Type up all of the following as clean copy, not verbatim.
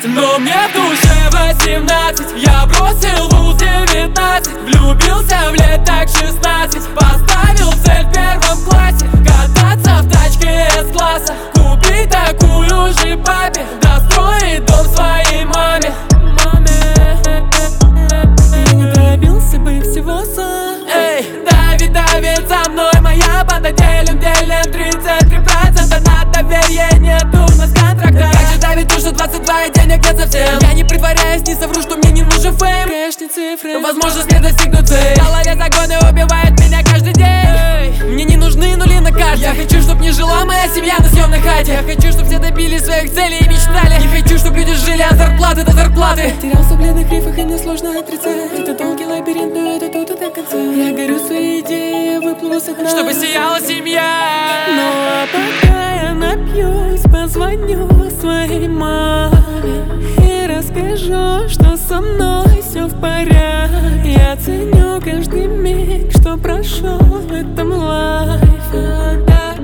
но мне в душе 18. Я бросил вуз 19, влюбился в лет так 16. Поставил цель в первом классе кататься в тачке С-класса, купить такую же папе, достроить дом своей маме. Я не добился бы всего сам. Эй, давит за мной моя банда, делим 33% на доверие, нету у нас контракта. Как же давит то, что 22 и денег нет совсем. Я не притворяюсь, не совру, что мне не нужен фейм. Кэшни цифры, возможность не достигнуть цель. В голове загоны убивают меня каждый день. Мне не нужны нули на карте. Я хочу, чтоб не жила моя семья на съемной хате. Я хочу, чтоб все добились своих целей и мечтали. Не хочу, чтоб люди жили от зарплаты до зарплаты. терялся в бледных рифах, и мне сложно отрицать. Это долгий лабиринт, но это тут и до конца. Я горю своей идеей, выплыву со дна, чтобы сияла семья. Ну а пока я напьюсь, позвоню своей маме и расскажу, что со мной все в порядке. Я ценю каждый миг, что прошел в этом лайфе.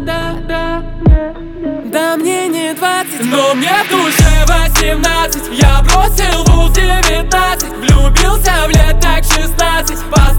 Да мне не 20, но мне в душе 18. Я бросил вуз 19, влюбился в лет так 16.